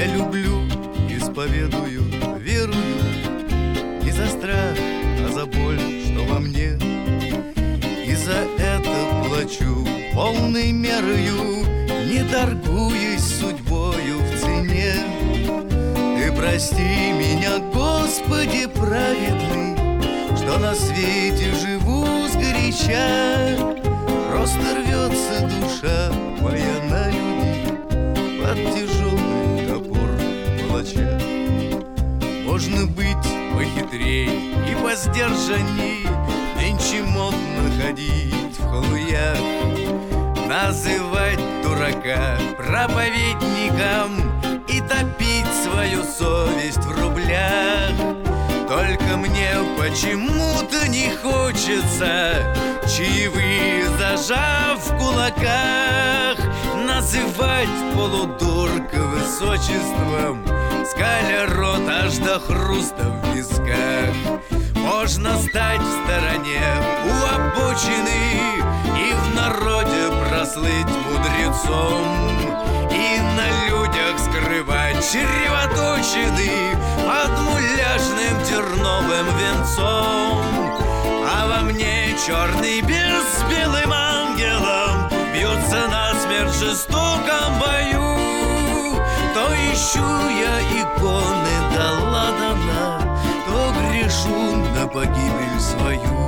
Я люблю, исповедую, верую, не за страх, а за боль, что во мне. И за это плачу полной мерою, не торгуясь судьбою в цене. Ты прости меня, Господи праведный, что на свете живу сгоряча. Просто рвется душа моя на людей под тяжелый топор палача. Можно быть похитрей и посдержанней, нынче модно ходить в халуях, называть дурака проповедником и топить свою совесть в рублях. Только мне почему-то не хочется, чаевые зажав в кулаках, называть полудурка высочеством, скаля рот аж до хруста в висках. Можно стать в стороне у обочины и в народе прослыть мудрецом, и на людях скрывать чревоточины под муляжным терновым венцом. А во мне черный бес с белым ангелом бьются насмерть в жестоком бою. То ищу я иконы до ладана, то грешу на погибель свою.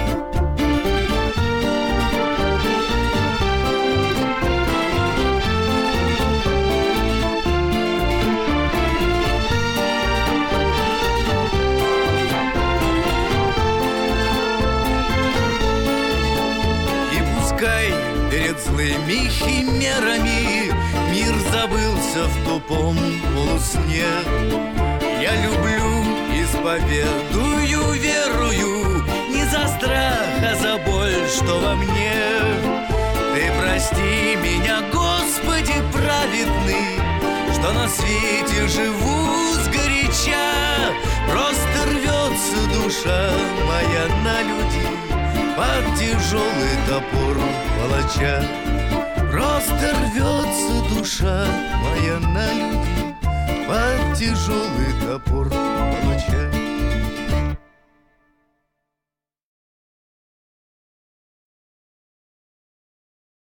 Перед злыми химерами мир забылся в тупом полусне. Я люблю, исповедую, верую, не за страх, а за боль, что во мне. Ты прости меня, Господи праведный, что на свете живу сгоряча. Просто рвется душа моя на людей под тяжелый топор палача. Просто рвется душа моя на людей под тяжелый топор палача.